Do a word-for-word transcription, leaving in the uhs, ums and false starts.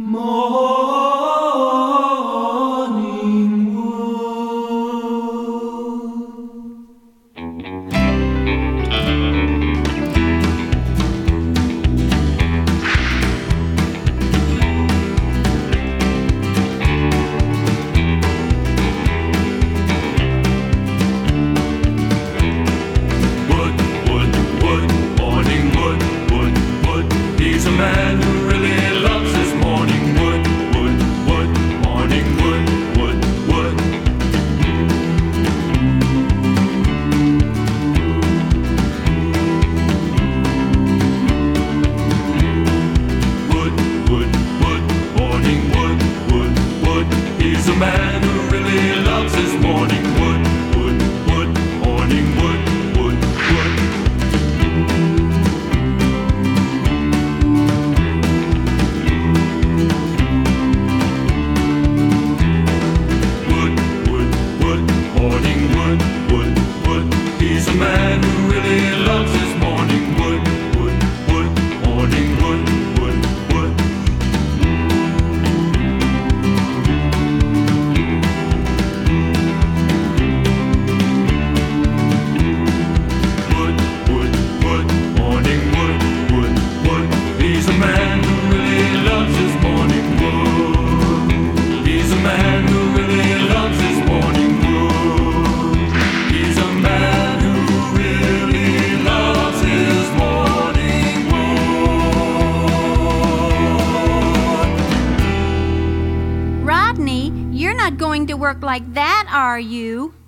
Morning man who really loves his morning wood, wood, wood, morning wood, wood, wood. Wood, wood, wood, morning wood, wood, wood. He's a man who really loves his morning wood, wood, wood, morning wood, wood, wood. He's a man who really loves his morning wood, wood, wood, morning wood, wood, wood. Wood, wood, wood, morning wood, wood, wood. He's a man who really loves his morning wood. He's a man who really loves his morning wood. He's a man. Rodney, you're not going to work like that, are you?